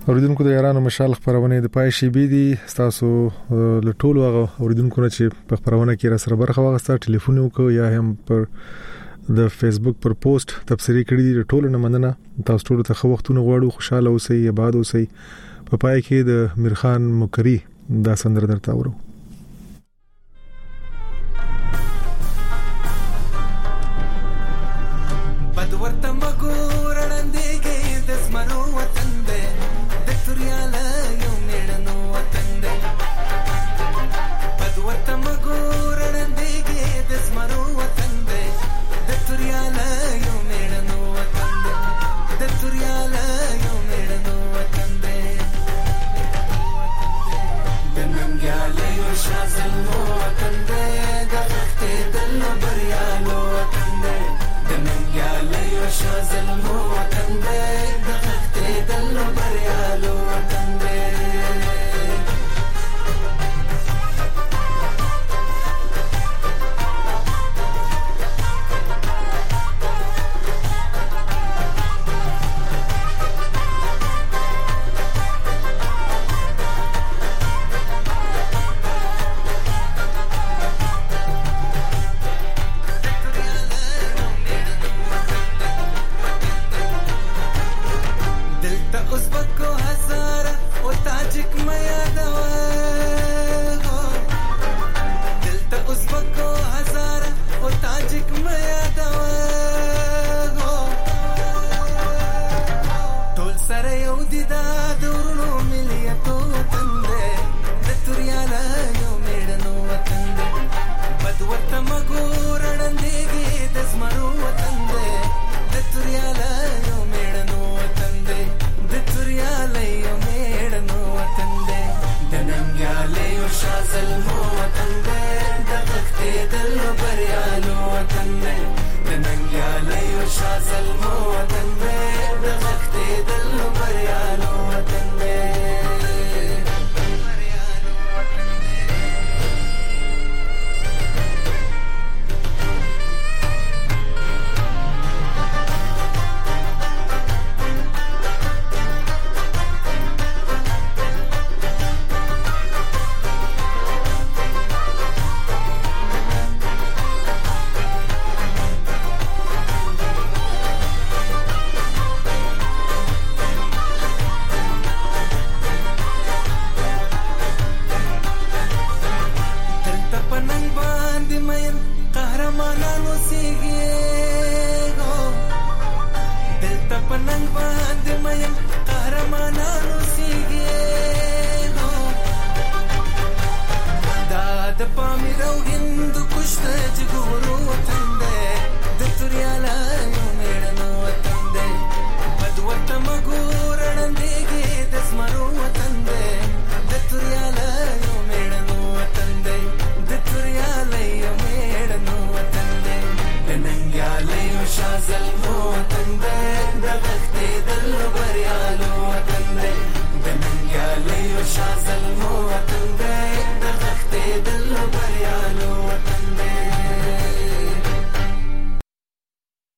اوریدونکو د یارانو مشال خبرونه د پای شي بي دي تاسو له ټولو هغه اوریدونکو نه چې په خبرونه کې را سره برخه واغسته ټلیفون وکړو یا هم پر د فیسبوک پر پوسټ تبصری کړی دي ټولو نه مننه. تاسو ټول ته وختونه غواړو، خوشاله اوسئ، آباد اوسئ. په پای کې د میرخان مکری دا سندره درته اورو. بدورته مګورړندېږي د زمرو وطن دی، د توریاله یو میړنو وطن دی. بدورته مګورړندېږي د زمرو وطن دی، د توریاله یو میړنو وطن دی، د توریاله یو میړنو وطن دی. د ننګیاله یو شازلمو وطن دی، د غښتېدل بریالو وطن دی. د ننګیاله یو شازلمو وطن دی، د غښتېدل بریالو وطن دی. شازل مو وطن دی